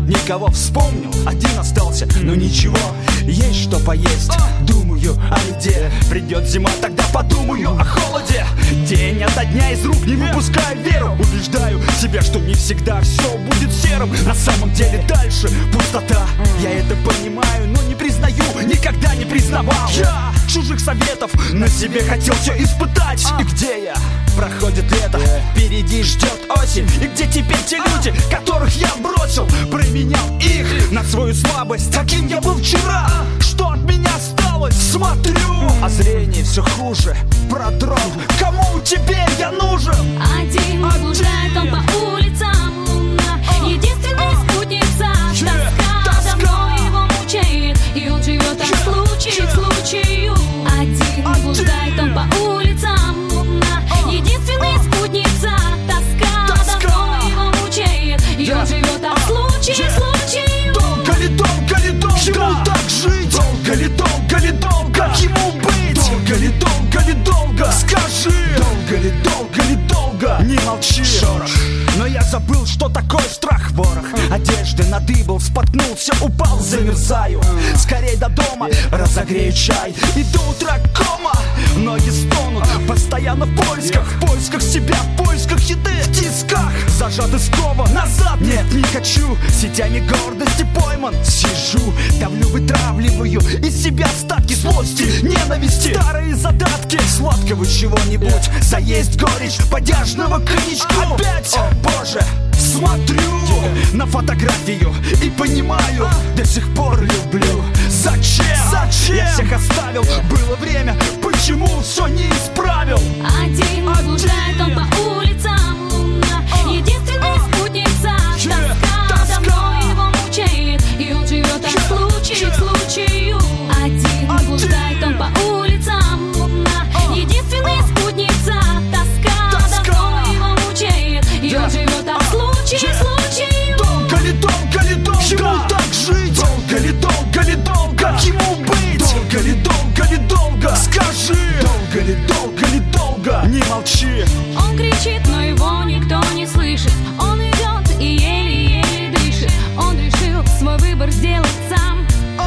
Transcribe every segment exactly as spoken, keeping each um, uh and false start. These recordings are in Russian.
никого вспомнил, один остался, но ничего, есть что поесть. Думаю о еде, придет зима, тогда подумаю о холоде. День ото дня из рук не выпускаю веру, убеждаю себя, что не всегда все будет серым. На самом деле дальше пустота, я это понимаю, но не признаю, никогда не признавал. Я чужих советов на себе хотел все испытать. И где я? Проходит лето, впереди ждет осень. И где теперь те люди, которых я бросил, променял их на свою слабость? Каким я был вчера, что от меня осталось? Смотрю, а зрение все хуже, продрог. Кому теперь я нужен? Один блуждает он по улицам, луна единственная спутница. Тоска давно его мучает, и он живет от случая к случаю. Один блуждает он по улицам, луна единственная спутница. Тоска давно его мучает, и он живет от случая к случаю. Долго ли, долго ли, долго ему так жить? Долго ли, долго ли, долго как ему быть? Долго ли, долго ли, долго скажи? Долго ли, долго ли, долго не молчи. Шорох. Но я забыл, что такое страх. Ворох одежды надыбал, споткнулся, упал, замерзаю. Скорей до дома, разогрею чай. И до утра кома, ноги стонут. Постоянно в поисках, в поисках себя, в поисках еды. В тисках, зажаты скова, назад нет, не хочу. Сетями гордости пойман, сижу, давлю, вытравливаю из себя остатки злости, ненависти. Старые задатки, сладкого чего-нибудь, заесть горечь подяжного коньячку. Опять, о боже, смотрю на фотографию и понимаю, до сих пор люблю. Зачем? Зачем? Я всех оставил, было время, почему все не исправил? Один блуждает он по улицам, луна единственная спутница. Тоска давно его мучает, и он живет от случая к случаю. Один блуждает он по улицам, луна единственная спутница. Тоска давно его мучает, и он живет от случая к случаю. Долго ли, долго ли, долго ему так жить? Долго ли, долго ли, долго как ему быть? Долго ли, долго ли, долго скажи? Долго ли, долго ли, долго не молчи. Он кричит, но его никто не слышит. Он идет и еле-еле дышит. Он решил свой выбор сделать сам.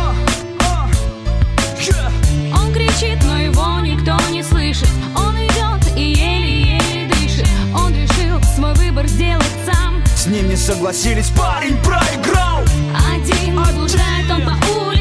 Он кричит, но его никто не слышит. Он идет и еле-еле дышит. Он решил свой выбор сделать сам. С ним не согласились, парень проиграл. Один блуждает он по улице.